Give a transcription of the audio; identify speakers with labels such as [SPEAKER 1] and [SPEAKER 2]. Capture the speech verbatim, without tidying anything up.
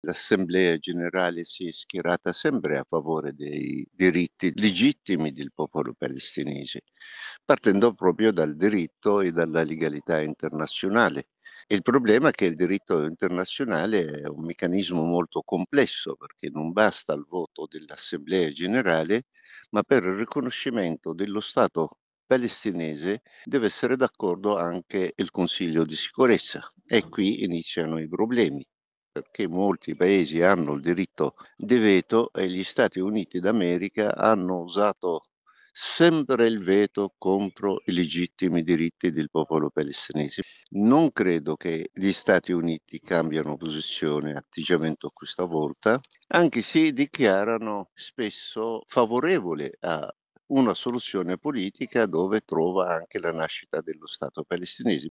[SPEAKER 1] L'Assemblea generale si è schierata sempre a favore dei diritti legittimi del popolo palestinese, partendo proprio dal diritto e dalla legalità internazionale. Il problema è che il diritto internazionale è un meccanismo molto complesso, perché non basta il voto dell'Assemblea generale, ma per il riconoscimento dello Stato palestinese deve essere d'accordo anche il Consiglio di sicurezza e qui iniziano i problemi, perché molti paesi hanno il diritto di veto e gli Stati Uniti d'America hanno usato sempre il veto contro i legittimi diritti del popolo palestinese. Non credo che gli Stati Uniti cambiano posizione, atteggiamento questa volta, anche se dichiarano spesso favorevole a una soluzione politica dove trova anche la nascita dello Stato palestinese.